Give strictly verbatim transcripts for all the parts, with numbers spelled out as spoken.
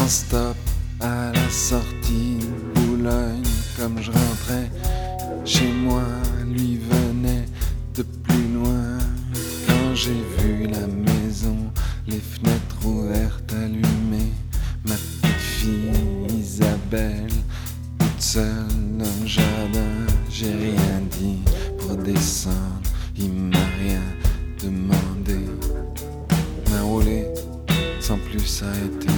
stop à la sortie de Boulogne. Comme je rentrais chez moi, lui venait de plus loin. Quand j'ai vu la maison, les fenêtres ouvertes, allumées, ma petite fille Isabelle toute seule dans le jardin, j'ai rien dit pour descendre, il m'a rien demandé, m'a roulé sans plus s'arrêter.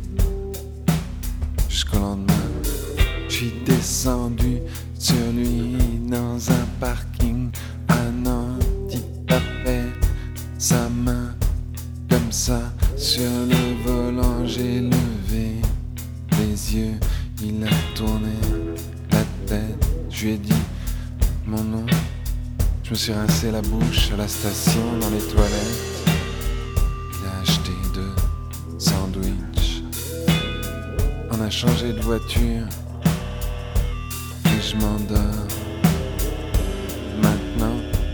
Jusqu'au lendemain, je suis descendu sur lui dans un parking. Un an, il tapait sa main comme ça sur le volant. J'ai levé les yeux, il a tourné la tête. Je lui ai dit mon nom. Je me suis rincé la bouche à la station dans les toilettes. Il a acheté deux sandwichs. On a changé de voiture et je m'endors maintenant.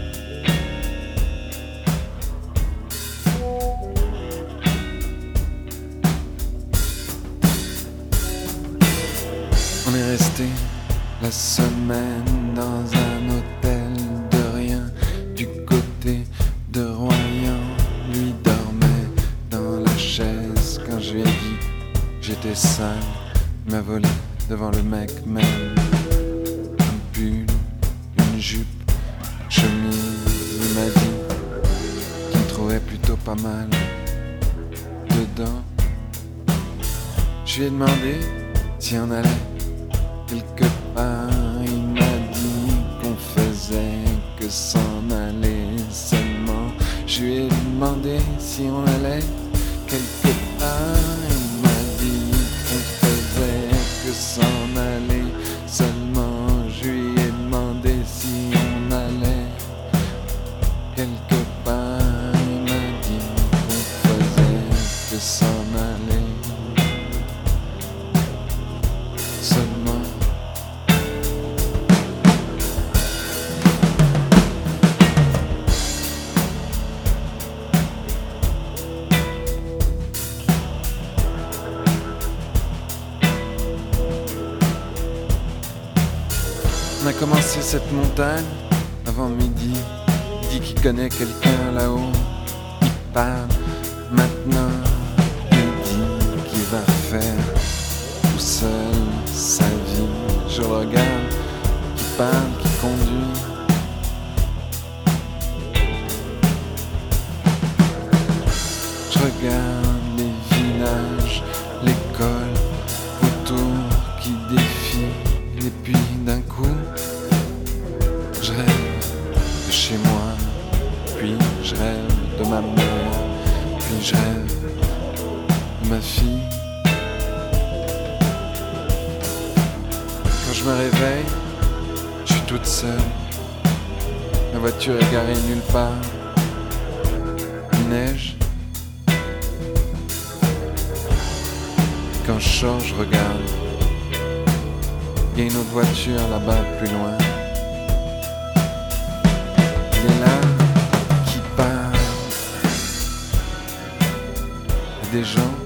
On est resté la semaine dans un hôtel de rien du côté de Royan. Lui dormait dans la chaise quand je lui ai dit que j'étais sale. Il m'a volé devant le mec même un pull, une jupe, chemise. Il m'a dit qu'il me trouvait plutôt pas mal dedans. Je lui ai demandé si on allait quelque part. Il m'a dit qu'on faisait que s'en aller seulement. Je lui ai demandé si on allait quelque part. Il m'a dit qu'on faisait que s'en aller seulement. Je lui ai demandé si on allait quelque part. Il m'a dit qu'on faisait que s'en aller seulement. On a commencé cette montagne avant midi. Il dit qu'il connaît quelqu'un là-haut. Il parle maintenant. Il dit qu'il va faire tout seul sa vie. Je le regarde, qui parle, qui conduit. Je regarde les villages, l'école autour qui défile. Et puis d'un coup, je rêve de chez moi, puis je rêve de ma mère, puis je rêve de ma fille. Quand je me réveille, je suis toute seule. Ma voiture est garée nulle part. Il neige. Quand je sors, je regarde. Il y a une autre voiture là-bas, plus loin. Il est là, qui parle. Il y a des gens